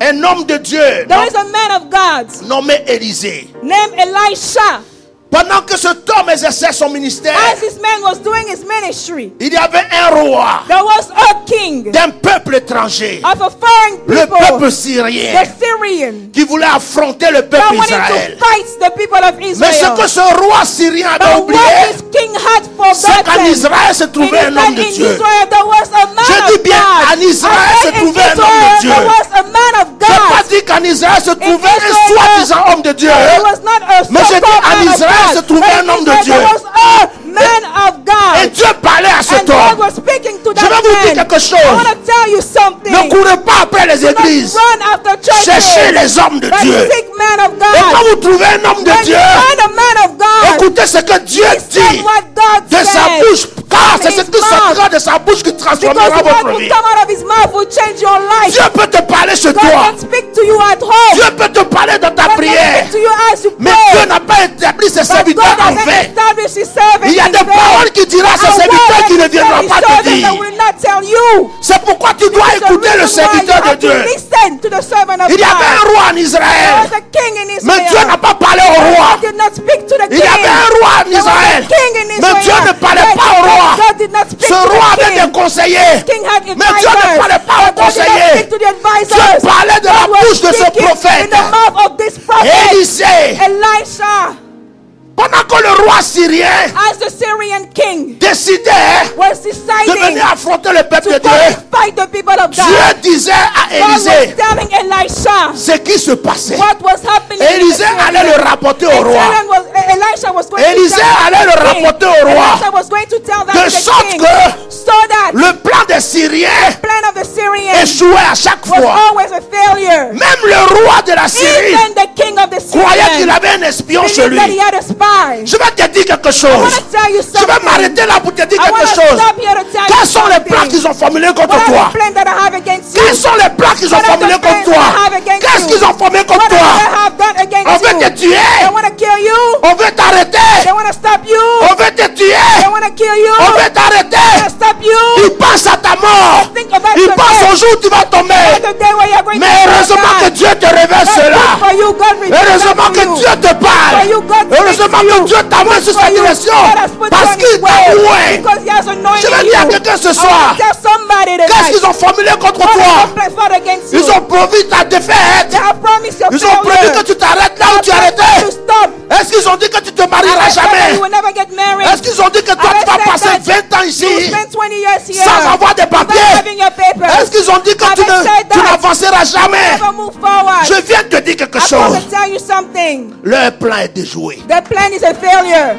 un homme de Dieu There is a man of God nommé Élisée. named Elisha. Pendant que cet homme exerçait son ministère, As this man was doing his ministry, il y avait un roi there was a king d'un peuple étranger, of a foreign le people, peuple the syrien, Syrian, qui voulait affronter le that peuple wanted d'Israël. to fight the people of Mais ce Israel. que ce roi syrien avait But what oublié, this king had c'est qu'en forgotten, Israël se it trouvait is un that homme de in Dieu. Israel there was a man Je dis of bien, God. en Israël I se said in trouvait un homme de Israel Dieu. there was a man of Je n'ai pas God. dit qu'en Israël se trouvait un Israel, soi-disant homme de Dieu. It was not a Mais j'ai dit, so-called en man of Israël God. se trouvait But un homme de in Israel Dieu. there was a man of Et God. Dieu parlait à And cet God homme. was speaking to Je vais that vous dire man. quelque I chose. want to tell you something. Ne courez pas après les Do not églises. run after churches. Cherchez les hommes de But Dieu. seek man of Et God. quand vous trouvez un homme de When Dieu, you find a man of God, écoutez ce que Dieu said dit what God de sa said. bouche. Car c'est ce his qui mouth. sortira de sa bouche qui Because transformera what votre will vie. come out of his mouth will change your life. Dieu peut te parler chez God toi. can speak to you at home. Dieu peut te parler dans ta God can prière. speak to you as you Mais pray. Dieu n'a pas établi ses But serviteurs God en doesn't vain. establish his servants Il y a in des vain. paroles qui dira à ses A serviteurs word qui ne that viendront his pas te servants that dire. will not tell you. C'est pourquoi tu dois It's the écouter le reason why serviteur you de have to Dieu. listen to the servant of Il y avait un God. roi en There Israël. was a king in Mais Dieu n'a Israel. pas parlé au roi. God did not speak to the Il y avait king. un roi en There was a Israël. king in Mais Dieu Israel. ne parlait But pas au roi. God did not speak Ce to roi the avait des king. conseillers. King had Mais Dieu ne advisors. parlait pas aux But God did not conseillers. speak to the advisors. Dieu parlait de la God was bouche de ce speaking prophète. in the mouth of this prophet, Élisée. Elisha. Pendant que le roi syrien As the Syrian king décidait was de deciding venir affronter le peuple de to go Dieu, and fight the people of Dieu God, disait à God was Élisée telling Elisha ce qui se passait. what was happening. Élisée allait le rapporter au roi. Elisha was going Élisée to tell allait le the king. rapporter au roi. Elisha was going to tell that De to the sorte king, que so that le plan des Syriens plan of the Syrians échouait à chaque was fois. always a failure. Même le roi de la Syrie Even the king of the croyait qu'il Syrians avait un espion chez believed that he lui. had a spy. Je vais te dire quelque I chose. want to tell you Je vais something. m'arrêter là pour te dire I want quelque to chose. stop here to tell Quels you sont les plans something. qu'ils ont formulés contre What are toi? the plans that I have against you? Quels sont les plans qu'ils ont What are the formulés contre plans that I toi? have against Qu'est-ce you? qu'ils ont formé contre What toi? I have done On against veut te you? tuer. They want to kill you. On veut t'arrêter. They want to stop you. On veut te tuer. They want to kill you. On veut They t'arrêter. want to stop you. Ils pensent à ta mort. Think about Ils your pensent au death. jour où tu vas tomber. The day where you're going Mais to heureusement que die. Dieu te révèle But cela. good for you, God revealed Heureusement that que to you. Dieu te For parle. you, God Heureusement speaks to que you. Dieu t'amène sur sa For you, direction. God has put Parce you on qu'il his t'a way. oué. Because he has Je anointed vais dire à you. quelqu'un ce I soir. want to tell somebody Qu'est-ce tonight. qu'ils ont formulé contre What toi? has been fought against you? Ils ont promis ta défaite. They have promised your Ils ont prévu failure. que tu t'arrêtes là où tu They have arrêtais. promised to stop. Est-ce qu'ils ont dit que tu te marieras They said that jamais? you will never get married. Est-ce qu'ils ont dit que toi They tu vas said passer that 20 ans you ici will spend 20 years here sans avoir de without papiers? having your papers. Est-ce qu'ils ont dit que Have tu they said that? n'avanceras jamais? Never move forward. Je viens de te dire quelque I chose. want to tell you something. Leur plan est déjoué. The plan is a failure.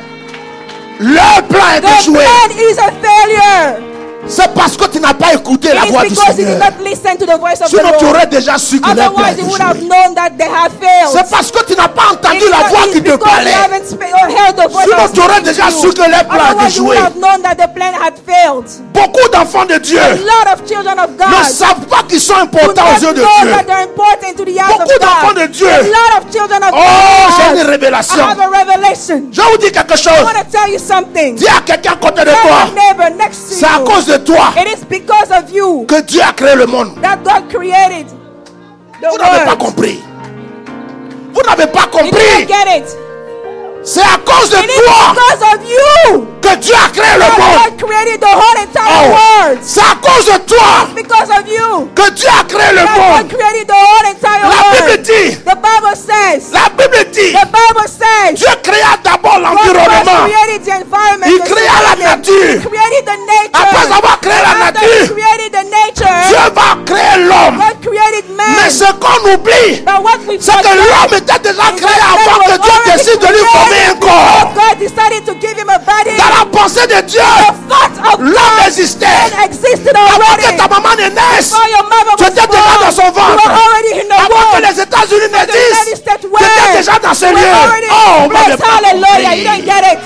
Leur plan est The déjoué. plan is a failure. C'est parce que tu n'as pas écouté la It voix is du because you did Seigneur. not listen to the voice of the Sinon tu Lord. aurais déjà su que leur plan Otherwise, est you would have déjoué. known that they have failed. C'est parce que tu n'as pas entendu It's la not- voix it's qui te because you parlait. haven't heard the voice Sinon of tu aurais speaking déjà to su you. que leur plan a Otherwise, you would déjoué. have known that the plan had failed. Beaucoup d'enfants de Dieu A lot of children of ne God savent pas qu'ils sont do importants aux not yeux de know Dieu. that they're important to the eyes of Beaucoup d'enfants God. de Dieu. A lot of children of Oh, j'ai une God. I révélation. have a revelation. Je vous dis quelque I chose. want to tell you something. Dis à quelqu'un à côté de Tell toi. your neighbor next to C'est à you. cause de toi It is because of you que Dieu a créé le monde. that God created the Vous n'avez pas world. compris. Vous n'avez pas You didn't compris. get it. C'est à cause de It is toi because of you que Dieu a créé le that monde. God created the whole entire Oh, world. c'est à cause de toi Because of you que Dieu a créé le that God monde. created the whole entire La Bible world. dit, The Bible says. la Bible dit, The Bible says. Dieu créa d'abord God l'environnement. first created the environment. Il the créa la surrounding. nature. He created the nature. Après avoir créé la After he nature, created the nature, Dieu va créer l'homme. God created man. Mais ce qu'on oublie, But what we c'est que forget l'homme était déjà is créé that avant man que was Dieu already décide de lui former un created corps. before God decided to give him a body. Dans la pensée de Dieu, The thought of l'homme God existait. existed Avant que already. ta maman ne naisse, Before your mother tu was étais déjà born, dans son you were ventre. already in the Avant que womb. les États-Unis ne The United disent, States tu were. étais déjà dans ce You were lieu. already Oh, in on place. m'avait pas Hallelujah. You compris. don't get it.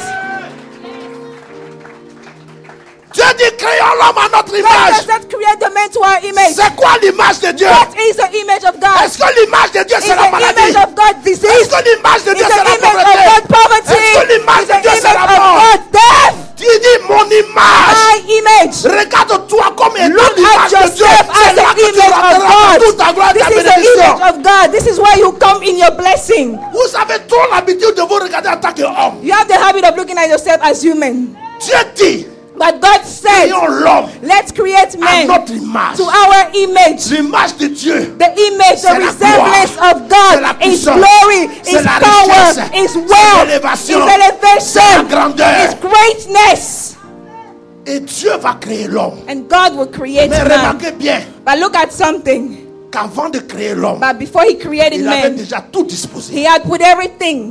Dieu dit, créons l'homme à notre God image. does not create the man to our image. C'est quoi l'image de Dieu? What is the image of God? Est-ce que l'image de Dieu Is c'est la the maladie? image of God Est-ce disease? que l'image de Is Dieu the c'est la image of pauvreté? God poverty? Est-ce que l'image Is de the Dieu c'est image la of mort? God death? Tu dis mon image. My image. Regarde-toi comme étant Look at l'image de Dieu. yourself C'est as là the que tu image of rentres God. toute ta gloire et This ta is the bénédiction. image image of God, this is where you come in your blessing. Vous avez trop l'habitude de vous regarder en tant qu'homme. You have the habit of looking at yourself as human. Dieu dit, But God said, créons l'homme let's create à man notre image. to our image. L'image de Dieu. The image, C'est the la resemblance gloire. of God, C'est la His puissance. glory, C'est His la power, richesse. His C'est wealth, His l'élévation. elevation, C'est la grandeur. His greatness. Et Dieu va créer l'homme. And God will create Mais man. remarquez bien But look at something. qu'avant de créer l'homme, But before He created il avait man, déjà tout disposé. He had put everything.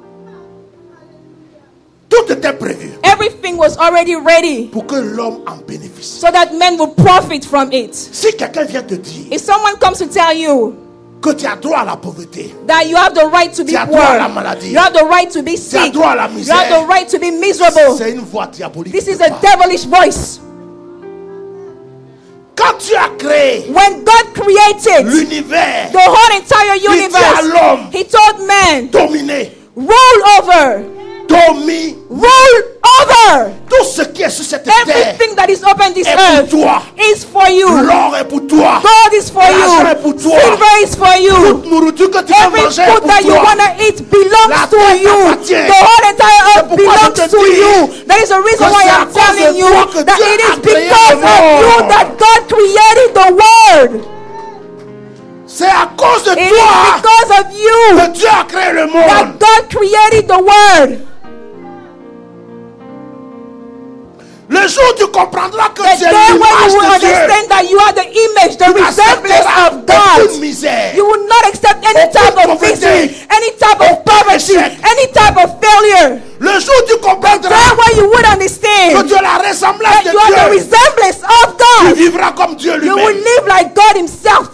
Tout était prévu Everything was already ready pour que l'homme en bénéficie. so that men will profit from it. Si quelqu'un vient te dire If someone comes to tell you que tu as droit à la pauvreté, that you have the right to be tu as poor, droit à la maladie, you have the right to be tu as sick, droit à la you have misère, the right to be miserable, c'est une voix diabolique. this is de a toi. devilish voice. Quand tu as créé When God created l'univers, the whole entire dit à universe, l'homme, He told man, dominer, roll over, tout ce qui est sur cette terre everything that is open this est earth pour toi. is for you. L'or est pour toi. Gold is for L'argent est you. pour toi. Silver is for you. Toute nourriture que tu veux Every manger est food pour that you toi. want to eat belongs La to terre you. t'appartient. The whole entire C'est earth pourquoi je belongs te to dis you. That is the reason que why c'est à I'm cause telling de you toi que that Dieu it a is créé because le of you monde. that God created the world. C'est à cause de It is toi because of you que Dieu a créé le monde. that God created the world. Le jour où tu comprendras que The tu es day when you l'image will de Dieu, understand that you are the image, the tu resemblance n'accepteras of God. aucune misère. You will not accept any type of misery, any type of poverty, any type of failure. Le jour où tu There comprendras where you would que understand tu as la ressemblance that de you are the Dieu, resemblance of tu God. vivras comme Dieu You will lui-même. live like God Himself.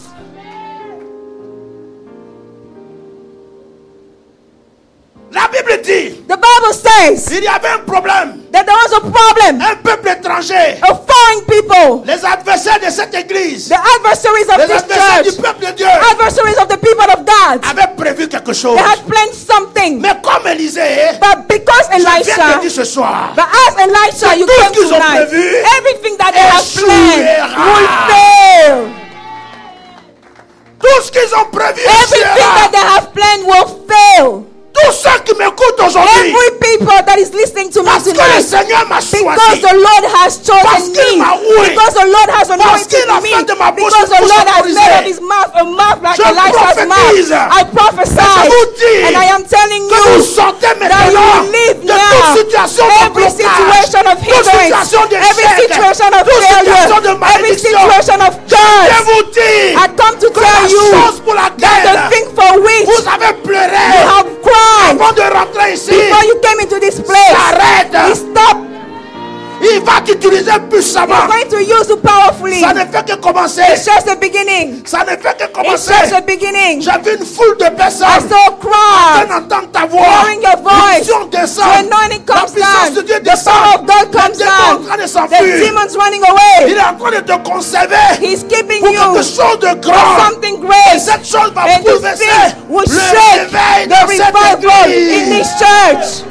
La Bible dit, The Bible says il y avait un problème. that there was a problem. Un peuple étranger, Of foreign people, les adversaires de cette église, the adversaries of les this adversaires du church, peuple de Dieu, adversaries of the people of God, avaient prévu quelque chose. they had planned something. Mais comme Élisée, But because je viens te Elisha, dire ce soir, but as Elisha, you tout ce came qu'ils ont tonight, prévu everything that they have planned échouera. will fail. tout ce qu'ils ont prévu Everything échouera. that they have planned will fail. Tous ceux qui m'écoutent aujourd'hui, Every people that is listening to me parce que le tonight, Seigneur m'a because choisi, the Lord has Parce chosen qu'il me, m'a oué. because the Lord has Parce anointed qu'il a me, fait de ma bouche because une the bouche Lord has autorisée. made of his mouth a mouth like Je Elisha's prophétise. mouth. I prophesy, Et je vous dis and I am telling que vous you sortez that you maintenant will live de toute now situation de every blocage, situation of toute hindrance, situation every d'échec, situation of toute situation de failure, every malédiction. situation of Je curse. vous dis I come to que tell la you chose pour that laquelle the thing for which vous avez pleuré you have cried avant de rentrer ici before you came into this place, s'arrête. he stopped. Il va t'utiliser He's puissamment. going to use you powerfully. Ça ne fait que commencer. It's just the beginning. Ça ne fait que It's commencer. just the beginning. J'ai vu une foule de I personnes saw en crowd entendre ta voix. hearing your voice. L'onction descend. The anointing La comes puissance de down. Dieu The power descend. of God Les comes démons sont en down. train de The s'enfuir. demons running Il away. est en train de te conserver He's keeping pour you quelque chose de for grand. something Et great. cette chose va And this bouleverser thing will le shake réveil the dans cette revival in église. this church.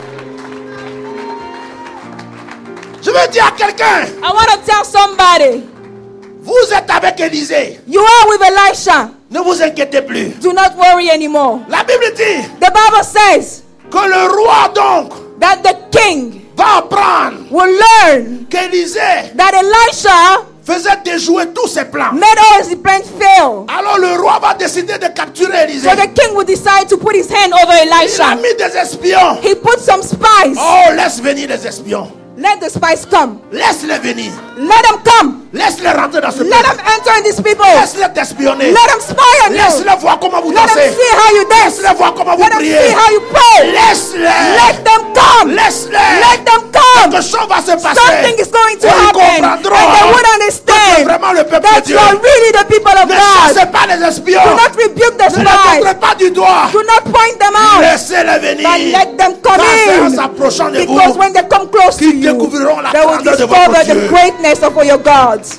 Je veux dire à quelqu'un, I want to tell somebody, vous êtes avec Élisée. you are with Elisha. Ne vous inquiétez plus. Do not worry anymore. La Bible dit The Bible says que le roi donc that the king va apprendre will learn qu'Élisée that Elisha faisait déjouer tous ses plans. made all his plans fail. Alors le roi va décider de capturer Élisée. So the king will decide to put his hand over Il a Elisha. mis des espions. He put some spies. Oh, laisse venir les espions. Let the spies come. Laisse-les venir. Let them come. Laisse-les rentrer dans ce Let pays. them enter in these people. Laisse-les t'espionner. Let them spy on you. Laisse-les voir comment vous Let them dansez. see how you dance. Laisse-les voir comment vous Let them see priez. how you pray. Laisse-les. Let them come. Laisse-les. Let them come. Quelque chose va se passer. Something is going to Et ils happen. And comprendront they would que tu es understand vraiment le peuple de that Dieu. you are really the people of Ne God. chassez pas les espions. Do not rebuke the Ne les montrez spies. pas du doigt. Do not point them out. Laissez-les venir. But let them come Quand en in. s'approchant de vous, Because when they come close to qu'ils you, découvriront la they will grandeur de discover votre the Dieu. greatness of your gods.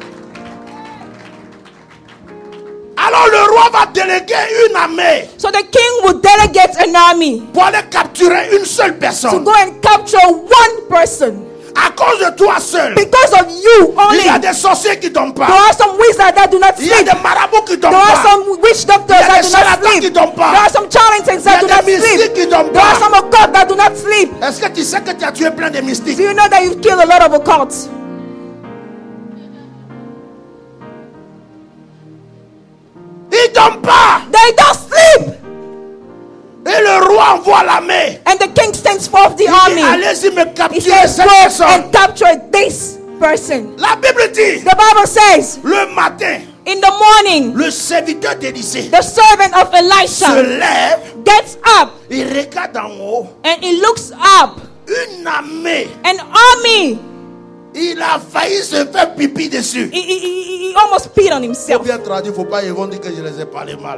Alors le roi va déléguer une armée So the king will delegate an army pour aller capturer une seule to personne. go and capture one person. À cause de toi seul. Because of you only. Il y a des sorciers qui dorment There pas. are some wizards that do not Il y a sleep. des marabouts qui dorment There are pas. some witch doctors Il y a that des do not charlatans qui sleep. dorment pas. There are some charlatans that Il do y a not des mystiques sleep. qui dorment There are pas. some occults that do not sleep. Est-ce que tu sais que tu as tué plein de mystiques? Do you know that you've killed a lot of occults? Ils dorment pas. They don't sleep. Et le roi envoie l'armée. And the king sends forth the Il dit, army. allez-y me He capturer says, cette go personne. and capture this person. La Bible dit, The Bible says, le matin, in the morning, le serviteur d'Élisée the servant of se Elisha lève, gets up il regarde en haut, and he looks up. une armée. An army. Il a failli se faire pipi dessus. He almost peed on himself. Bien traduit, il ne faut pas, ils vont dire que je les ai parlé mal.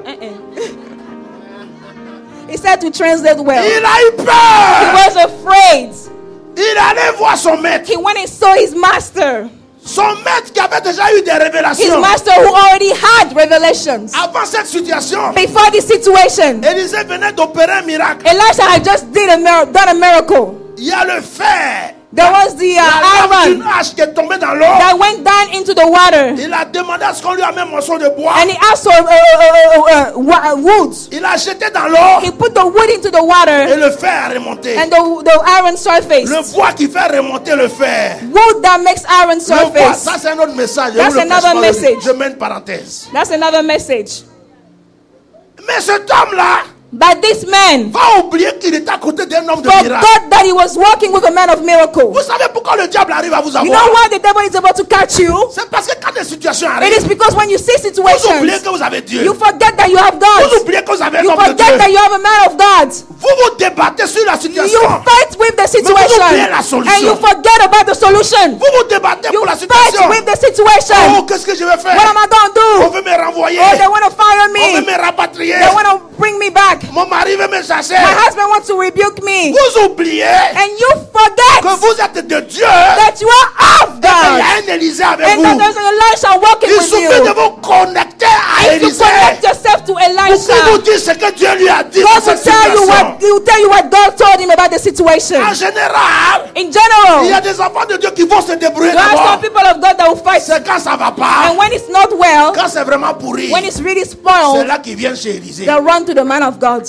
He said to translate well. Il a eu He peur. was afraid. Il allait voir son maître. He went and saw his master. Son maître qui avait déjà eu des His révélations. master who already had revelations. Avant cette situation, Before this situation, Élisée venait d'opérer un miracle. Elisha had just done a miracle. Il y a le fer. There was the La lame d'une iron hache qui est tombée dans l'eau. that went down into the water. Il a demandé à ce qu'on lui amène un morceau de bois. And he asked for wood. Il a jeté dans l'eau He put the wood into the et water le fer a remonté. and the iron surfaced. Le bois qui fait remonter le fer. Wood that makes iron Le bois, surface. ça c'est un autre message. Je That's vous le another prêche pas aujourd'hui. message. Je mets une parenthèse. That's another message. Mais cet homme-là But this man va oublier qu'il est à côté d'un homme de miracle. forgot that he was walking with a man of miracle. Vous savez pourquoi le diable arrive à vous You avoir? know why the devil is able to catch you? C'est parce que quand des situations It is arrivent, because when you see vous oubliez situations, que vous avez Dieu. you forget that you have Vous God. oubliez que vous avez un You homme de forget that Dieu. you have a man of God. Vous vous débattez sur la You situation. fight with the oubliez la situation solution. and you forget about the solution. Vous vous débattez You pour la fight situation. with the situation. Oh, qu'est-ce que je vais faire? What am I going On to do? veut me renvoyer. Oh, they want to fire On veut me. me rapatrier. They want to bring me back. Mon mari veut me chasser. My husband wants to rebuke me. Vous oubliez And you que forget vous êtes de Dieu. that you are of Il y God. a un Élisée avec And that vous. there's an Elisha walking Il with suffit you. de vous connecter à If you Élisée connect yourself to pour qu'il vous Elisha, dise ce que Dieu lui a dit God dans will cette tell you situation. he will tell you what God told him about the situation. En général, In il y general, a des enfants de Dieu qui vont se débrouiller there are some d'abord. people of God that will fight. C'est quand ça va pas, And when it's not well, quand c'est vraiment pourri, when it's really c'est spoiled, là qu'ils viennent chez Élisée. they'll run to the man of God.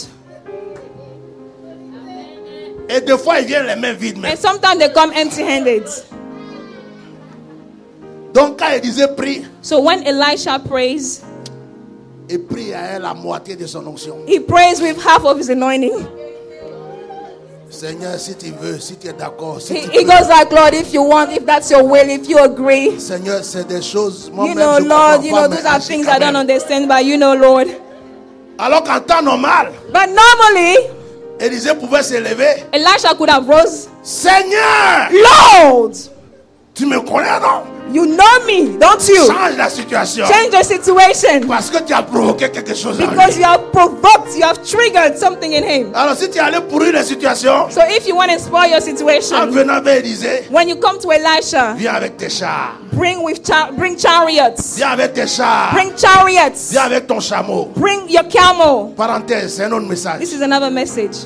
Et des fois, ils viennent les mains vides. Même. And sometimes they come empty-handed. Donc quand Élisée prie, So when Elisha prays, il prie à elle la moitié de son onction. he prays with half of his anointing. Seigneur, si tu veux, si tu es d'accord, si tu He peux. goes like, Lord, if you want, if that's your will, if you agree. Seigneur, c'est des choses, moi-même, You know, je Lord, comprends you pas, know, mais those are agis things quand I don't même. understand, but you know, Lord. Alors qu'en temps normal, But normally, Élisée pouvait se lever. Elisha could have rose. Seigneur, Lord, tu me connais, non? you know me, don't you? Change la situation. Change the situation. Parce que tu as provoqué quelque chose en Because lui. you have provoked, you have triggered something in him. Alors si tu es allé pourrir la situation, So if you want to spoil your en situation, venant vers Élisée, when you come to Elisha, viens avec tes chars. bring chariots. Viens avec tes chars. Bring chariots. Viens avec ton chameau. Bring your camel. Parenthèse, c'est un autre message. This is another message.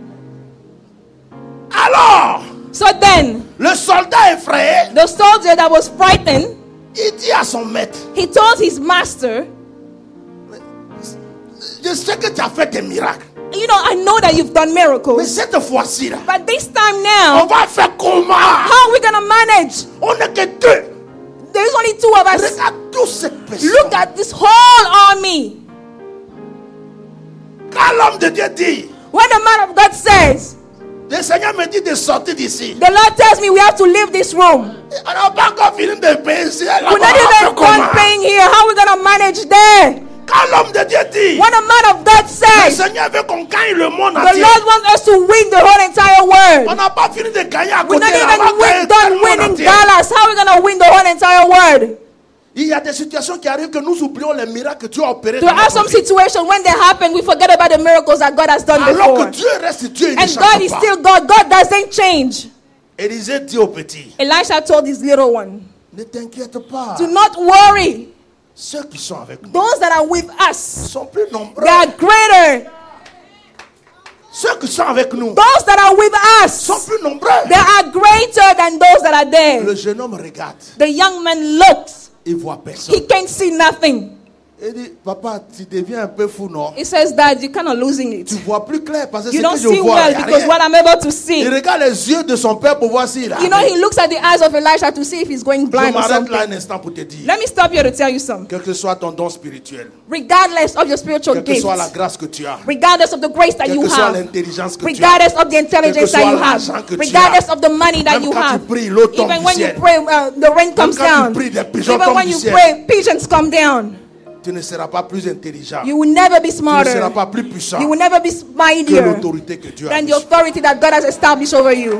Alors, So then, le soldat effrayé, the soldier that was frightened, il dit à son maître, he told his master, je sais que tu as fait des miracles. you know, I know that you've done Mais miracles, cette fois-ci, là, but this time on now, va faire comment? how are we going to manage? On n'est que deux. There's only two of us. Regarde toutes ces personnes. Look at this whole army. Quand l'homme de Dieu dit, When the man of God says, le Seigneur me dit de sortir d'ici. the Lord tells me we have to leave this room. On n'a pas encore fini de payer ici. Là, We're not even done paying here. How are we going to manage there? Quand l'homme de Dieu dit, When the man of God le says, Seigneur veut qu'on gagne le monde the entier. Lord wants us to win the whole entire On world. n'a pas fini de gagner à We're côté. not Là, on va even gagner tout le done monde winning entier. Dallas. How are we going to win the whole entire world? Il y a des situations qui arrivent que nous oublions les miracles que Dieu a opérés. There dans are notre some vie. situations when they happen, we forget about the miracles that God has done Alors before. que Dieu reste Dieu, il ne And change God is pas. still God. God doesn't change. Élisée dit au petit, Elisha told his little one, ne t'inquiète pas. do not worry. Ceux qui sont avec nous Those that are with us, sont plus nombreux. they are greater. Ceux qui sont avec nous Those that are with us, sont plus nombreux. they are greater than those that are there. Le jeune homme regarde. The young man looks. Il voit personne. He can't see nothing. Il dit, papa, tu deviens un peu fou, non? He says that you're kind of losing it. Tu vois plus clair parce que You ce don't que je see vois, well y a because rien. what I'm able to see. Il regarde les yeux de son père pour voir s'il a You know, rien. he looks at the eyes of Elisha to see if he's going Je blind or m'arrête là something. un instant pour te dire, Let me stop here to tell you something. quel que soit ton don spirituel, Regardless of your spiritual quelle que gift, soit la grâce que tu as, regardless of the grace that quelle you que soit have, l'intelligence que tu as, regardless of the intelligence that soit you l'argent have, que tu regardless as, of the money that même you quand tu have, pries, l'eau tombe even du when you ciel. pray, the rain comes quand tu down, pries, des pigeons even tombent when du you ciel. pray, pigeons come down. tu ne seras pas plus intelligent. You will never be Tu ne seras smarter. pas plus puissant You will never be que mightier l'autorité que Dieu a than the mise. authority that God has established over you.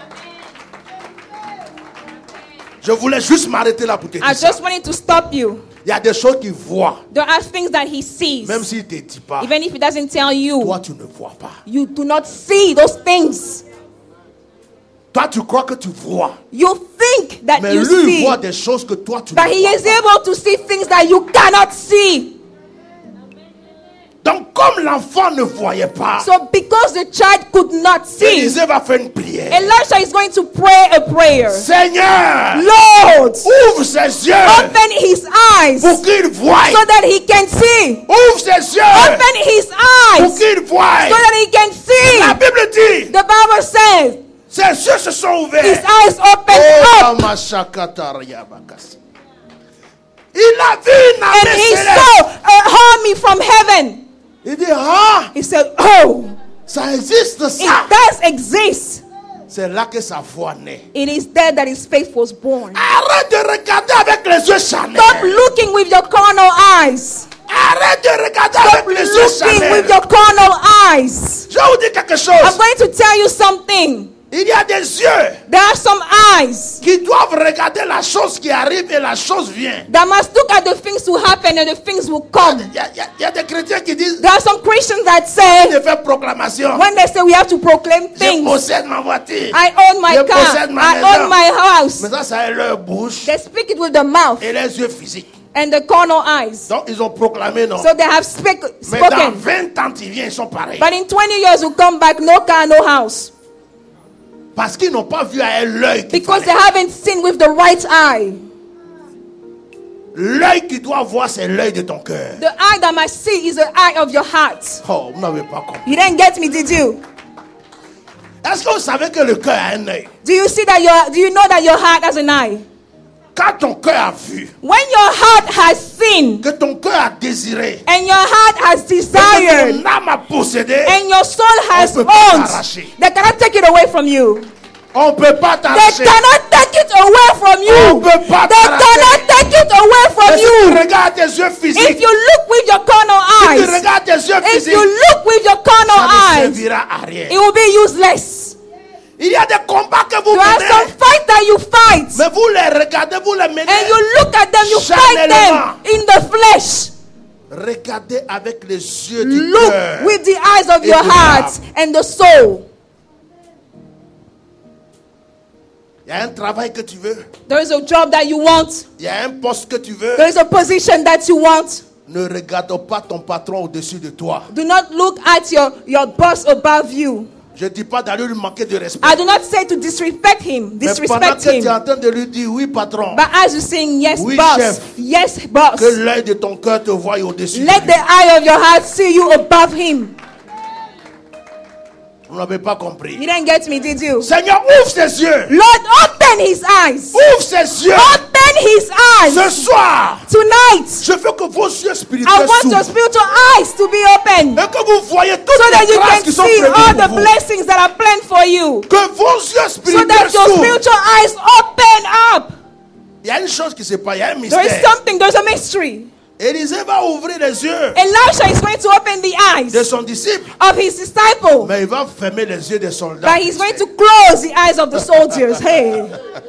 Je voulais juste m'arrêter là pour te I dire ça. just wanted to stop you. Il y a des choses qu'il voit, There are things that he sees. même s'il ne te dit pas. Even if he doesn't tell you, Toi, tu ne vois pas. you do not see those things. Toi, tu crois que tu vois. You think that Mais you lui, il see. voit des choses que toi, tu But ne he vois is pas. able to see things that you cannot see. Donc, comme l'enfant ne voyait pas, So because the child could not see, Élisée va faire une prière. Elisha is going to pray a prayer. Seigneur, Lord, ouvre ses yeux open his eyes pour qu'il voie. so that he can see. Ouvre ses yeux Open his pour eyes qu'il voie. so that he can La see. Bible dit, The Bible says ses yeux se sont his ouverts. eyes opened Oh, up Amashakatariabakasi. Il a vu une and armée he céleste. saw an army from heaven. Il dit, ah, He said, oh, ça existe it ça. does exist. C'est là que sa foi naît. It is there that his faith was born. Arrête de regarder avec les yeux charnels. Stop looking with your carnal eyes. Arrête de regarder Stop avec les yeux looking with charnels. your carnal eyes. Je vais vous dire quelque I'm chose. going to tell you something. Il y a des yeux There are some eyes qui doivent regarder la chose qui arrive et la chose vient. that must look at the things to happen and the things will come. Il y a des chrétiens qui disent, There are some Christians that say, de faire proclamation. when they say we have to proclaim Je things, possède ma voiture. I own my Je car, possède ma I maison. own my house. Mais ça, c'est leur bouche They speak it with the mouth et les yeux physiques. and the carnal eyes. Donc, ils ont proclamé, non. So they have Mais dans spoken. 20 ans, ils viennent, ils sont pareils. But in 20 years will come back, no car, no house. Parce qu'ils n'ont pas vu à l'œil qu'il Because they fallait. haven't seen with the right eye. L'œil qui doit voir, c'est l'œil de ton cœur. The eye that must see is the eye of your heart. Oh, vous n'avez pas compris. You didn't get me, did you? Est-ce que vous savez que le cœur a un œil? Do you know that your heart has an eye? Quand ton cœur a vu, When your heart has seen que ton cœur a désiré, and your heart has que desired ton âme a possédé, and your soul has On peut pas owned, t'arracher. they cannot take it away from you. on ne peut pas They t'arracher. cannot take it away from On you. peut pas They t'arracher. cannot take it away Et from si tu you. regardes tes yeux If physiques, you look with your carnal tu eyes, regardes tes yeux if physiques, you look with your ça carnal ne eyes, servira à rien. it will be useless. Il y a des combats que vous There are menez, some fights that you fight, mais vous les regardez, vous les menez. and you look at them, you fight them in the flesh. Regardez avec les yeux du Look cœur. with the eyes of et your de heart l'âme. and the soul. Il y a un travail que tu veux, There is a job that you want. il y a un poste que tu veux. There is a position that you want. Ne regarde pas ton patron au-dessus de toi. Do not look at your boss above you. Je ne dis pas d'aller lui manquer de respect. I do not say to disrespect him, Mais pendant disrespect que tu es him. en train de lui dire oui patron, But as you're saying yes, Oui, boss, chef. yes, boss, que l'œil de ton cœur te voie au-dessus de let lui. the eye of your heart see you above him. Vous n'avez pas compris. You didn't get me, did you? Seigneur, ouvre ses yeux. Lord, open his eyes. Ouvre ses yeux. Open his Ce eyes soir, tonight. je veux que vos yeux I spirituels want your s'ouvrent. spiritual eyes to be open Et que vous voyez toutes so that les you grâces can qui sont see all prévues the pour vous. blessings that are planned for you. Que vos yeux So spirituels that your s'ouvrent. spiritual eyes open up. Il y a une chose qui se passe, il y a un There is mystère. something, there's a mystery. Élisée va ouvrir les yeux Elisha is going to open the de eyes son disciple, of his disciple, mais il va fermer les yeux des soldats. but he's going to close the eyes of the soldiers. Hey,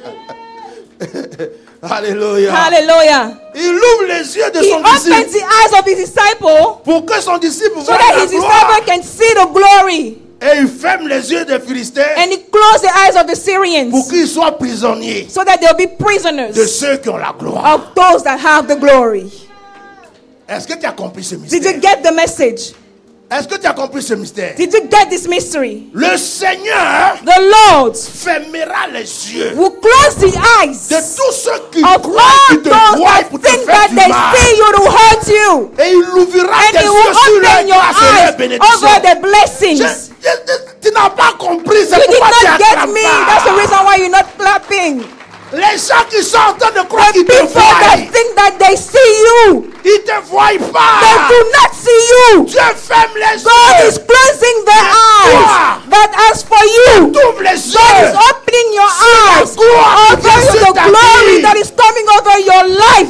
Alléluia. hallelujah. Il ouvre les yeux de He son opens disciple the eyes of his disciple pour que son disciple so voie that la his gloire. disciple can see the glory. Et il ferme les yeux des Philistins And he closed the eyes of the pour Syrians qu'ils soient prisonniers so that they'll be de prisoners ceux qui ont la gloire. of those that have the glory. Est-ce que tu as compris ce Did mystère? you get the message? Est-ce que tu as compris ce mystère? Did you get this mystery? Le Seigneur The Lord fermera les yeux will close the eyes de tous ceux qui of croient all qui te those voient that pour te think faire that du they mal. see you to hurt you. Et il ouvrira And tes He yeux will sur leur open your grâce et leur eyes bénédiction. over the blessings. Tu n'as pas compris, c'est You did pourquoi tu not get acclames me. pas. That's the reason why you're not clapping. Les gens qui sont en train de croire qu'ils te People that voient, think that they see you, ils te voient they pas. do not see you. Dieu ferme les God is yeux. closing their eyes. But as for you, Ouvre les God is yeux. opening your Sur la eyes gloire over qui est you, sur the ta glory vie. that is coming over your life.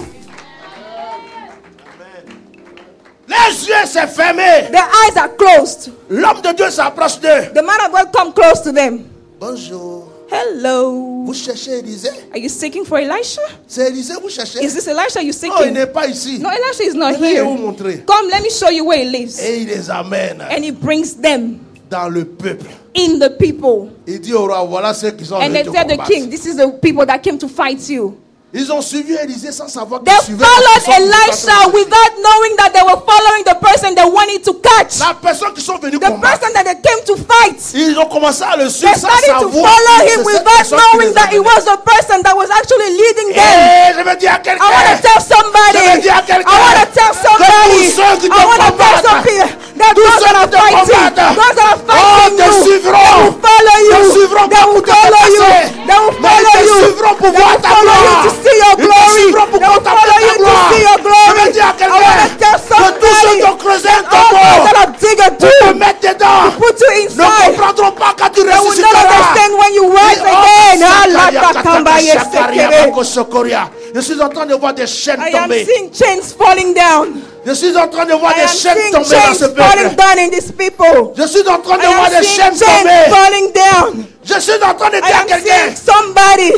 Les yeux s'est fermé. The eyes are closed. L'homme de Dieu s'approche d'eux. The man of God come close to them. Bonjour. Hello. Vous cherchez Élisée? Are you seeking for Elisha? C'est Élisée vous cherchez? Is this Elisha you're Non, il seeking? n'est pas ici. No, Elisha is not Venez here. vous montrer. Come, let me show you where he lives. Et il les amène And he brings them dans le peuple. in the people. Il dit au roi, voilà ceux qui sont And they venus te tell the combattre. king, this is the people that came to fight you. Ils ont suivi Élisée sans savoir They qu'ils suivaient followed la personne qui Elisha était en train de without knowing that they were following the person they wanted to catch. La personne qui sont venus The combattre. person that they came to fight. Ils ont commencé à le They suivre sans started to savoir follow que him c'est cette without personne qui knowing les that he amenait. was the person that was actually leading them. Et je veux dire à I want to quelqu'un, tell somebody. Je vais dire à I quelqu'un want to tell somebody. tous ceux qui te I want to tell combattent, some people that tous those ceux that are qui te fighting, combattent, those that are oh, fighting te you, suivront. they will follow you. Te suivront They pas will pour te follow you. dépasser. They will Mais follow ils te you. suivront pour They voir will ta follow you gloire. to see your Ils te glory. suivront pour They will contempler follow ta you to gloire. see your Je glory. veux dire à I want to quelqu'un tell que tous ceux somebody. qui ont creusé un All those that tombeau have dig a pour te tomb, mettre dedans put you ne inside. comprendront pas quand tu They will not ressusciteras. understand when you rise again. Je suis en train de voir des chaînes I am tomber. seeing chains falling down. Je suis en train de voir I des am chaînes seeing tomber dans chains ce falling peuple. down in these people. Je suis en train de I voir am des seeing chaînes chains tomber. falling down. Je suis en train de I dire à am quelqu'un, seeing somebody.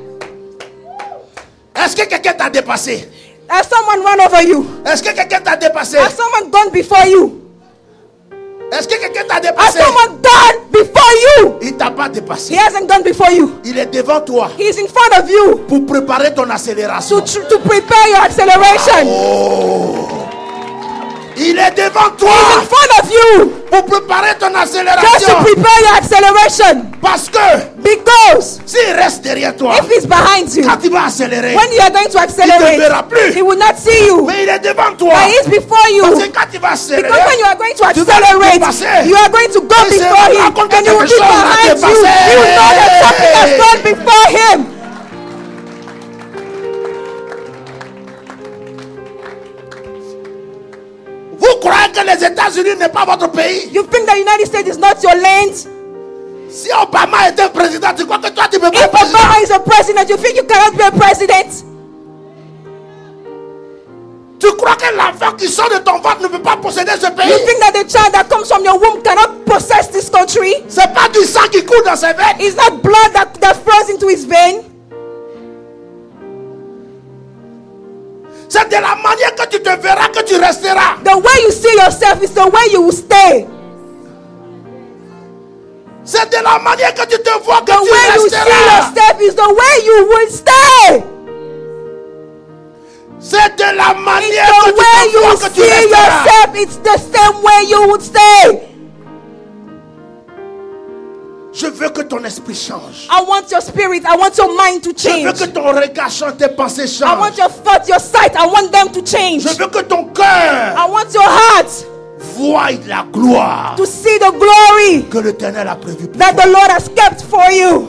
est-ce que quelqu'un t'a dépassé? Has someone run over you? Est-ce que quelqu'un t'a dépassé? Has someone gone before you? Est-ce que quelqu'un t'a Has dépassé? someone gone before you? Il t'a pas He dépassé. hasn't gone before you. Il est devant toi He is in front of you pour préparer ton accélération. to prepare your acceleration. Il est devant He is in toi front of you pour préparer ton just to accélération. prepare your acceleration. Parce que Because s'il reste derrière toi, if he's behind you, quand il va accélérer, when you are going to accelerate, verra plus. he will not see you. mais il est devant toi. But he is before you. Parce que quand il va accélérer, Because when you are going to tu vas accelerate, dépasser. you are going to go Il se before him, rend compte que and he will quelque be chose l'a behind you. dépassé. You will know that something has gone before him. Vous croyez que les États-Unis n'est pas votre pays? You think the United States is not your land? Si Obama était président, tu crois que toi tu peux pas If être président? Obama is a president, you think you cannot be a president? Tu crois que l'enfant qui sort de ton ventre ne peut pas posséder ce You pays? think that the child that comes from your womb cannot possess this country? C'est pas du sang qui coule dans ses veines. Is that blood that flows into his vein? C'est de la manière que tu te verras que tu resteras. The way you see yourself is the way you will stay. C'est de la manière que tu te vois que The way tu you see resteras. yourself is the way you will stay. C'est de la manière The que tu way te vois you que tu see resteras. yourself, it's the same way you would stay. Je veux que ton esprit change. I want your spirit, I want your mind to Je veux change. que ton regard change, tes pensées I changent. want your thoughts, your sight, I want them to change. Je veux que ton cœur I want your heart voie la gloire to see the glory que l'Éternel a prévue pour that toi. the Lord has kept for you.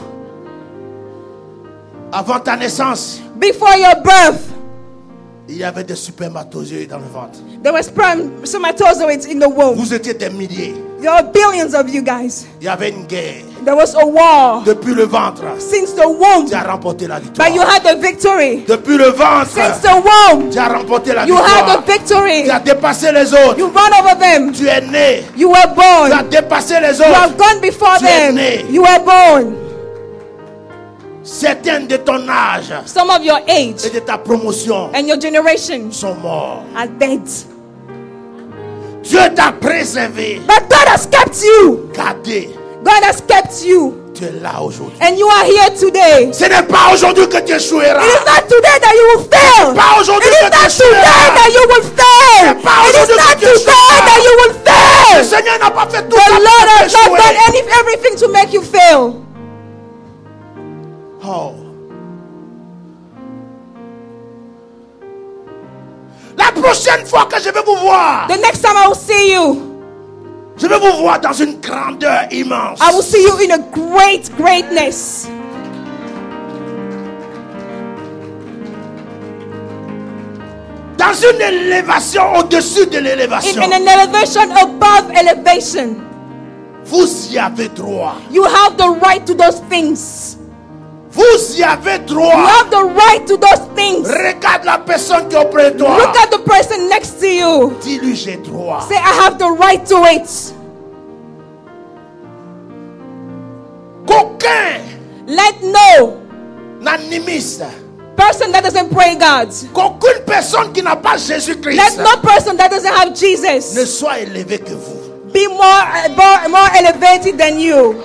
Avant ta naissance, Before your birth, il y avait des spermatozoïdes dans le ventre. there were spermatozoids in the womb. Vous étiez des milliers. There are billions of you guys. Il y avait une guerre. There was a war Depuis le ventre, since the womb, tu as remporté la victoire. but you had the victory. Depuis le ventre, Since the womb, tu as remporté la you had victoire. the victory. Tu as dépassé les autres. You run over them. Tu es né. You were Tu as born. dépassé les You have autres. gone before Tu es them. né. You were born. Certains de ton âge Some of your age et de ta promotion and your generation sont morts. are dead. Dieu t'a préservé, But God has kept you. gardé. God has kept you. Tu es là aujourd'hui. And you are here today. Ce n'est pas aujourd'hui que tu échoueras. It is not today that you will fail. Pas aujourd'hui It is que tu not today échoueras. that you will fail. pas It is aujourd'hui not que tu today échoueras. that you will fail. Seigneur n'a pas fait tout The ça Lord pour has not done t'échouer. everything to make you fail. Oh. La prochaine fois que je vais vous voir, The next time I will see you, je vais vous voir dans une grandeur immense. I will see you in a greatness. Dans une élévation au-dessus de l'élévation. In an elevation above elevation. Vous y avez droit. You have the right to those things. Vous y avez You droit. have the right to those things. Regarde la personne qui est auprès de toi. Look at the person next to you. Dis-lui j'ai droit. Say, I have the right to it. Qu'aucun Let no animiste, person that doesn't pray God, qu'aucune personne qui n'a pas Jésus-Christ let no person that doesn't have ne Jesus soit élevé que vous. be more elevated than you.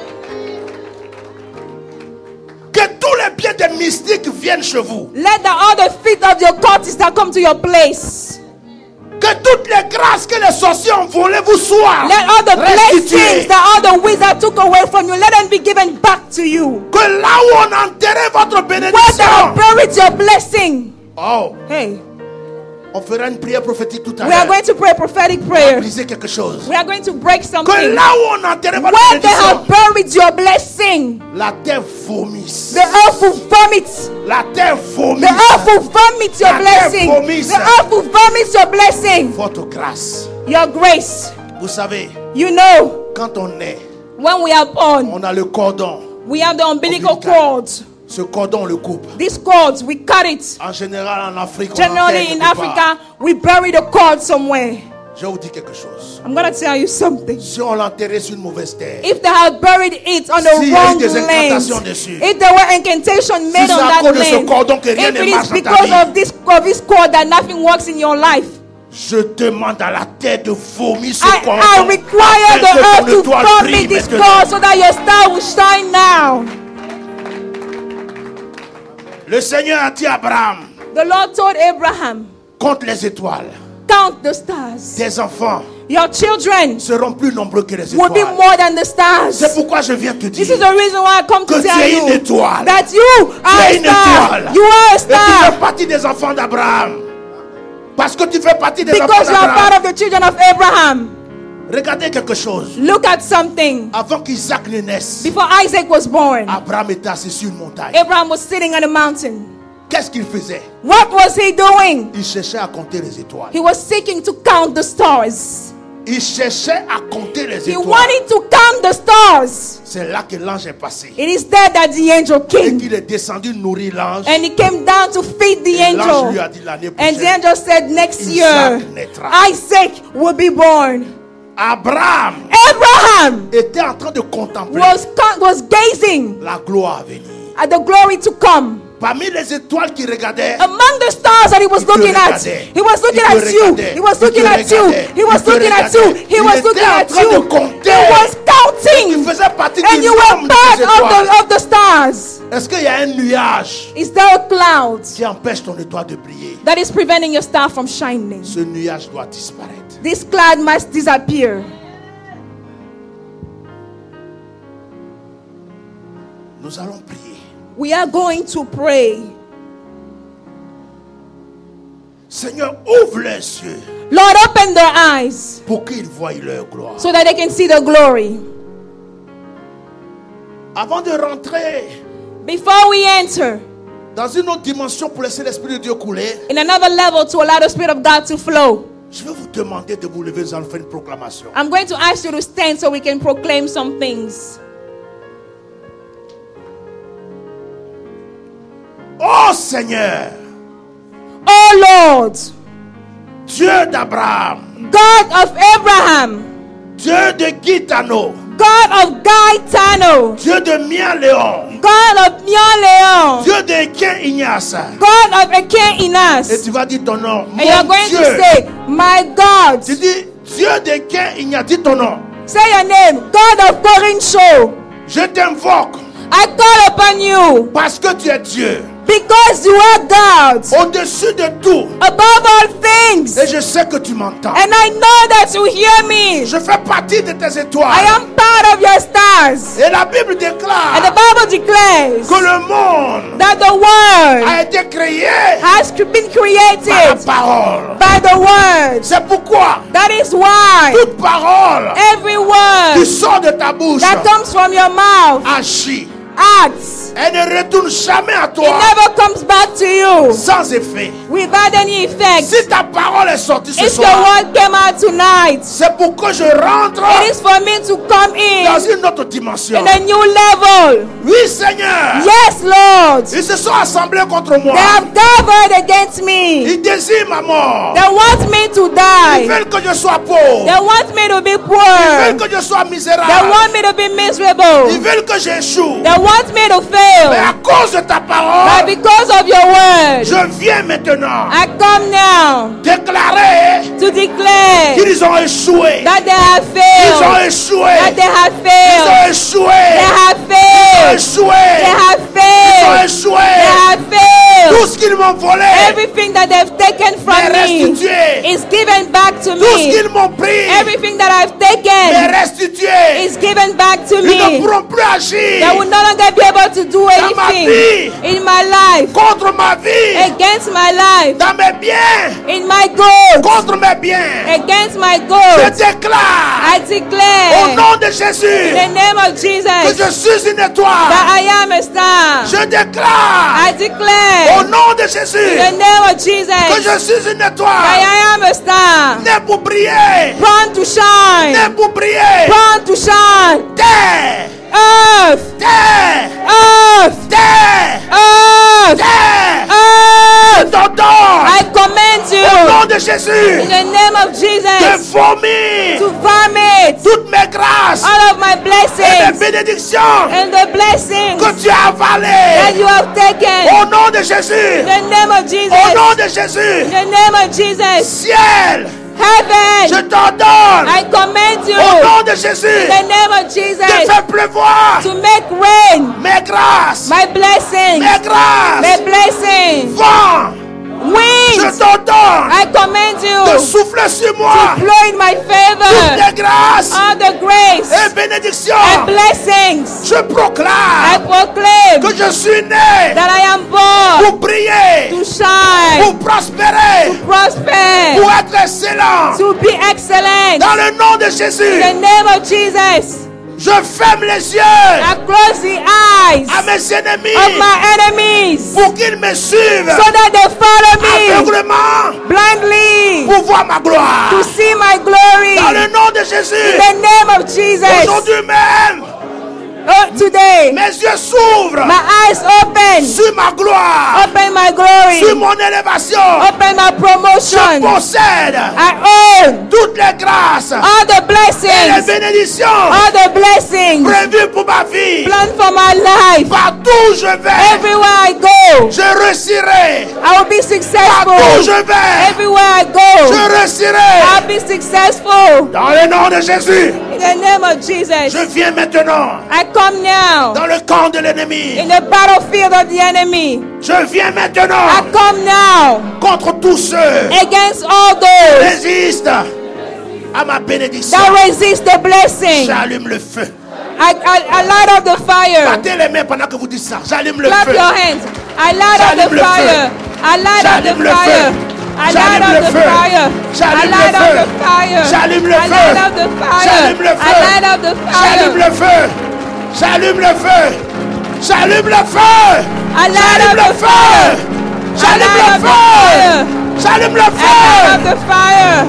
Que tous les biens des mystiques viennent chez vous. Let all the feet of your cultists that come to your place. Que toutes les grâces que les sorciers ont volées vous soient Let all the blessings restituées. that all the wizards took away from you, let them be given back to you. Que là où on a enterré votre Where they bénédiction, have buried your blessing. oh, Hey, on fera une prière prophétique tout à we are l'heure. going to pray a prophetic prayer. Lisez quelque chose. We are going to break Que something. là où on a enterré votre Where they bénédiction, have buried your blessing, la terre vomisse. the earth will vomit. La terre vomisse. The earth will vomit your La terre blessing. vomisse. The earth will vomit your blessing. Votre grâce. Your grace. Vous savez, You know, quand on est, when we are born, on a le cordon. we have the umbilical Umbilical. cord. Ce cordon, on le coupe. These cords, we cut it. En général, en Afrique, on Generally enterre in quelque part. Africa, we bury the cord somewhere. Je vais vous dire quelque chose. I'm going to tell you something. Si on l'enterrait sur une mauvaise terre, If they have buried it on the S'il y a eu wrong des land, incantations dessus, if there were incantations made c'est on à that cause de ce land, cordon que rien if ne it marche is dans ta because vie, of this cord that nothing works in your life, je demande à la terre de vomir ce I cordon. require afin the que earth ton to étoile vomit brille this maintenant. cord so that your star will shine now. Le Seigneur a dit à Abraham, The Lord told Abraham, compte les étoiles. count the stars. Tes enfants Your children seront plus nombreux que les will be étoiles. more than the stars. C'est pourquoi je viens te This dire is the reason why I come to que tu tell es une you étoile. that you are a une star. étoile. You are a Et tu fais star partie des enfants d'Abraham. Parce que tu fais partie des enfants because you are part d'Abraham. of the children of Abraham. Regardez quelque chose. Look at something. Avant qu'Isaac ne naisse, Before Isaac was born, Abraham était assis sur une montagne. Abraham was sitting on a mountain. Qu'est-ce qu'il faisait? What was he doing? Il cherchait à compter les étoiles. He was seeking to count the stars. Il cherchait à compter les He étoiles. wanted to count the stars. C'est là que l'ange est passé. It is there that the angel Et came. qu'il est descendu nourrir l'ange. And he came down to feed the Et l'ange lui angel. a dit l'année And the prochaine, angel said, next Isaac year, naîtra. Isaac will be born. Abraham Abraham était en train de contempler was gazing la gloire à venir. at the glory to come. Parmi les étoiles qu'il regardait, Among the stars that he was Il te looking at, regardait. he was looking Il te at you. regardait. He was Il te looking at you. regardait. He was Il te looking at you. regardait. He Il was était looking en at train you. de compter. He was il counting. faisait partie And du you were nombre part des étoiles. of the stars. Est-ce qu'il y a un nuage Is there a cloud qui empêche ton étoile de briller? that is preventing your star from shining? Ce nuage doit disparaître. This cloud must disappear. Nous allons prier. We are going to pray. Seigneur, ouvre les yeux Lord, open their eyes pour qu'ils voient leur gloire. so that they can see the glory. Avant de rentrer Before we enter dans une autre dimension pour laisser l'Esprit de Dieu couler, in another level to allow the Spirit of God to flow, je vais vous demander de vous lever, nous allons faire une proclamation. I'm going to ask you to stand so we can proclaim some things. Oh Seigneur, Oh Lord, Dieu d'Abraham, God of Abraham, Dieu de Gitano, God of Gaetano, Dieu de Mialéon, God of Nyaleon, Dieu de Ken Ignace. God of Eken Et Inas. tu vas dire ton nom. And you're Mon going Dieu. to say, my God. Tu dis Dieu de Ken Ignace. Dis ton nom. Say your name, God of Show. Je t'invoque I call upon you parce que tu es Dieu. Because you are God. Au-dessus de tout. Above all things. Et je sais que tu m'entends. And I know that you hear me. Je fais partie de tes étoiles. I am part of your stars. Et la Bible déclare And the Bible declares que le monde that the world a été créé has been par la created parole. by the word. C'est pourquoi That is why toute parole every qui word sort de ta bouche that comes from your mouth agit. acts. Elle ne retourne jamais à It toi never comes back to you sans effet. without any effect. Si ta parole est sortie ce If your soir, word came out tonight, c'est pour que je rentre it is for me to come dans in une autre dimension. a new level. Oui, Seigneur. Yes, Lord. Ils se sont assemblés contre moi. They have gathered against me. Ils désirent ma mort. They want me to Ils die. veulent que je sois pauvre. They want me to be Ils poor. veulent que je sois They misérable. want me to be Ils miserable. veulent que j'échoue. They want me to Mais fail. à cause de ta But parole, because of your word, je viens maintenant I come now déclarer to declare qu'ils ont échoué. that they have Ils ont failed. échoué. That they have Ils failed. ont échoué. They have Ils ont failed. échoué. They have Ils ont failed. échoué. They have failed. Tout ce qu'ils m'ont volé Everything that they've taken from m'est me restitué. is given back to Tout ce me. qu'ils m'ont pris Everything that I've m'est taken restitué. is given back to Ils ne me. pourront plus agir They will no longer be able to do dans ma anything vie, in my life, contre ma vie, against my life, dans mes biens, in my goods, contre mes biens. against my Je goods. déclare I au declare nom de in Jésus the name of que Jesus je suis une étoile. that I am a star. Je déclare I au declare nom de in Jésus the name of que Jesus je suis une that étoile. I am a star. Né pour briller. Born to shine. Né pour briller. Born to shine. Terre. Earth. Terre. Earth. Terre. Earth. Terre. Je Earth. t'ordonne I command au you nom de Jésus in the name of de Jesus vomir to vomit toutes mes grâces all of my et mes blessings bénédictions and the blessings que tu as that avalées you have taken. au nom de Jésus. In the name of Au Jesus. nom de In Jésus. the name of Jesus. Ciel, je Heaven. t'ordonne I command au you nom de Jésus in the name of de Jesus faire pleuvoir to make rain mes grâces. my blessings. Mes grâces. My blessings. Vent, je Winds. t'ordonne I command de you souffler sur moi to blow in my toutes favor les grâces all the grace et bénédictions. and blessings. Je I proclame proclaim que je suis né that I am born pour briller, to shine, pour prospérer, prosper, pour être excellent. to be excellent. Dans le nom de In Jésus, the name of Jesus, je ferme les yeux I close the eyes à mes ennemis of my enemies pour qu'ils me suivent so that they follow me aveuglement blindly pour voir ma gloire. to see my glory. Dans le nom de In Jésus, the name of Jesus, aujourd'hui même, today, mes yeux s'ouvrent my eyes open. sur ma gloire, Open my glory. sur mon élévation. Open my Je promotion. possède I own toutes les grâces all the et les blessings. bénédictions All the blessings prévues pour ma vie. planned for my life. Partout où je vais, Everywhere I go, je réussirai. I will be successful. Partout où je vais, Everywhere I go, je réussirai. I'll be successful. Dans le nom de Jésus, In the name of Jesus, je viens maintenant I come now dans le camp de l'ennemi. in the battlefield of the enemy. Je viens I maintenant come now contre tous ceux against all qui those résistent à ma bénédiction. that resist the blessing. J'allume le feu. I light up the fire. Battez les mains pendant que vous dites ça. J'allume le Clap feu. your hands. I light up J'allume the le fire. feu. I light up J'allume the le feu. fire. I light J'allume up le the feu. fire. I J'allume light le up feu. the fire. J'allume le I feu. light up the fire. J'allume le I feu. light up the J'allume fire. le feu. J'allume le feu. J'allume le feu. I light J'allume up le the feu. fire. J'allume I le light up the feu. fire. J'allume le I light feu. up the fire.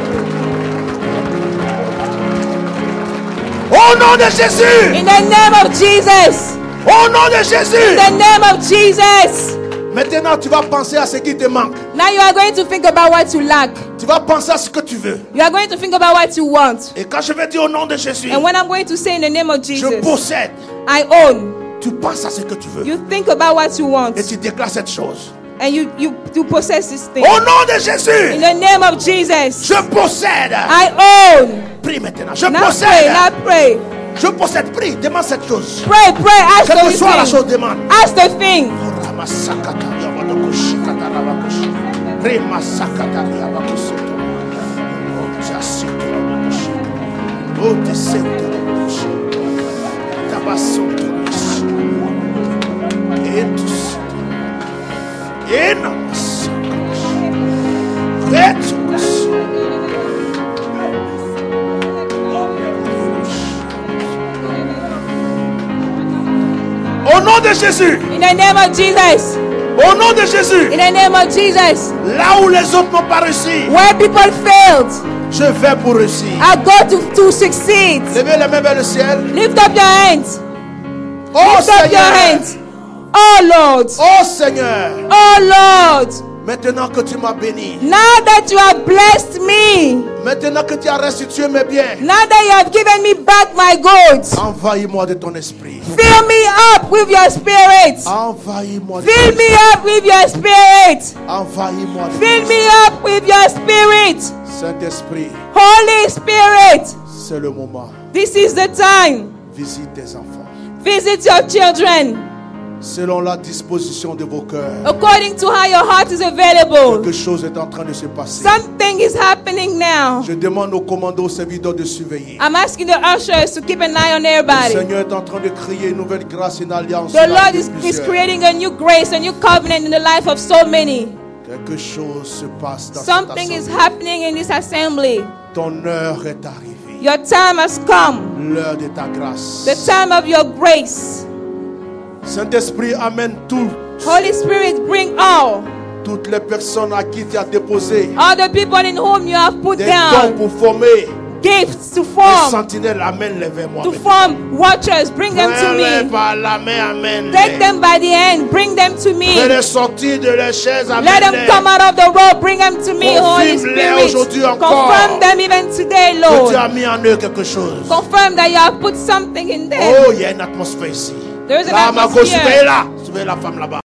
Au nom de Jésus. In the name of Jesus. Au nom de In Jésus. the name of Jesus. Maintenant, tu vas penser à ce qui te manque. Now you are going to think about what you lack. Tu vas penser à ce que tu veux. You are going to think about what you want. Et quand je vais dire au nom de Jésus, And when I'm going to say in the name of je Jesus, possède. I own. Tu penses à ce que tu veux. You think about what you want. Et tu déclares cette chose. And you possess this thing. Au nom de In Jésus, the name of Jesus, je possède. I own. Prie maintenant. Je Now pray, possède. now pray. Je possède. Prie. Demande cette chose. Pray, ask Quelle que the soit la thing. chose, demande. Ask the thing. Au nom de Jésus. In the name of Jesus. Au nom de Jésus. In the name of Jesus. Là où les autres n'ont pas réussi, Where people failed, je vais pour réussir. I go to succeed. Levez les mains vers le ciel. Lift up your hands. Oh Lift up your Seigneur. hands. Oh Lord. Oh Seigneur. Oh Lord. Maintenant que tu m'as béni. Now that you have blessed me. Maintenant que tu as restitué mes biens. Now that you have given me back my goods. Envahis-moi de ton esprit. Fill me up with your spirit. Envahis-moi de Fill ton me esprit. up with your spirit. Envahis-moi de Fill ton me esprit. up with your spirit. Saint-Esprit, Holy Spirit. c'est le moment. This is the time. Visite tes enfants. Visit your children Selon la disposition de vos cœurs. according to how your heart is available. Quelque chose est en train de se passer. Something is happening now. Je demande aux commandos, aux serviteurs de surveiller. I'm asking the ushers to keep an eye on Le everybody. Seigneur est en train de créer une nouvelle grâce, une alliance. The dans la Lord vie de is plusieurs. creating a new grace, a new covenant in the life of so many. Quelque chose se passe dans Something cette is assemblée. happening in this assembly. Ton heure est arrivée. Your time has come. L'heure de ta grâce. The time of your grace. Saint-Esprit, amène Holy Spirit, bring all toutes les personnes à qui tu as déposé the people in whom you have put des dons down pour former gifts to des form, sentinelles. Amène-les vers moi. to form watchers. Bring them to Prends-les me. par la main, amène-les. Take them by the hand. Bring them to me. Fais-les sortir de leur chaise, Let them amène-les. come out of the road. Bring them to me, Holy Confirme-les aujourd'hui Spirit. encore. Confirm them even today, Que tu Lord. as mis en eux quelque chose. Confirm that you have put something in them. Oh, il y a une atmosphère ici. There is an Là, ma gauche, atmosphere. surveille là. Surveille la femme là-bas.